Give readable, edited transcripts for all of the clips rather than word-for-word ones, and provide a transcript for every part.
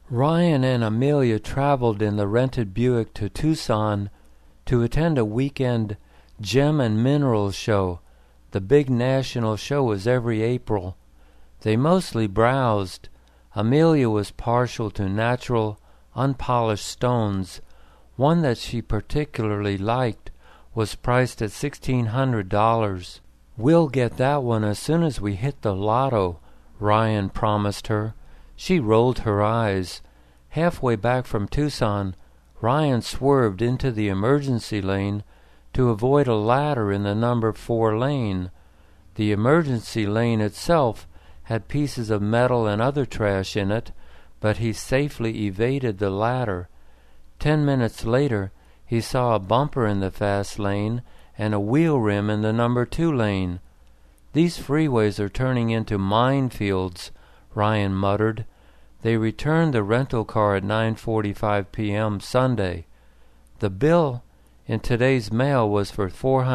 Ryan and Amelia traveled in the rented Buick to Tucson to attend a weekend gem and mineral show. The big national show was every April. They mostly browsed. Amelia was partial to natural, unpolished stones. One that she particularly liked was priced at $1,600. "We'll get that one as soon as we hit the lotto," Ryan promised her. She rolled her eyes. Halfway back from Tucson, Ryan swerved into the emergency lane to avoid a ladder in the number 4 lane. The emergency lane itself had pieces of metal and other trash in it, but he safely evaded the ladder. 10 minutes later, he saw a bumper in the fast lane and a wheel rim in the number 2 lane. "These freeways are turning into minefields," Ryan muttered. They returned the rental car at 9:45 p.m. Sunday. The bill in today's mail was for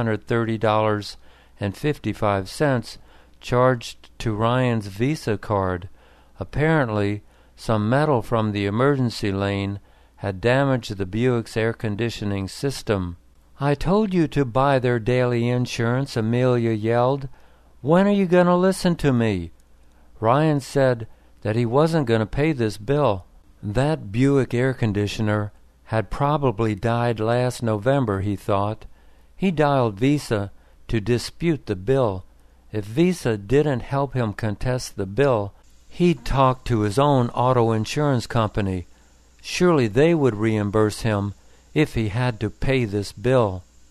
$430.55, charged to Ryan's Visa card. Apparently, some metal from the emergency lane had damaged the Buick's air conditioning system. "I told you to buy their daily insurance," Amelia yelled. "When are you going to listen to me?" Ryan said that he wasn't going to pay this bill. That Buick air conditioner had probably died last November, he thought. He dialed Visa to dispute the bill. If Visa didn't help him contest the bill, he'd talk to his own auto insurance company. Surely they would reimburse him if he had to pay this bill.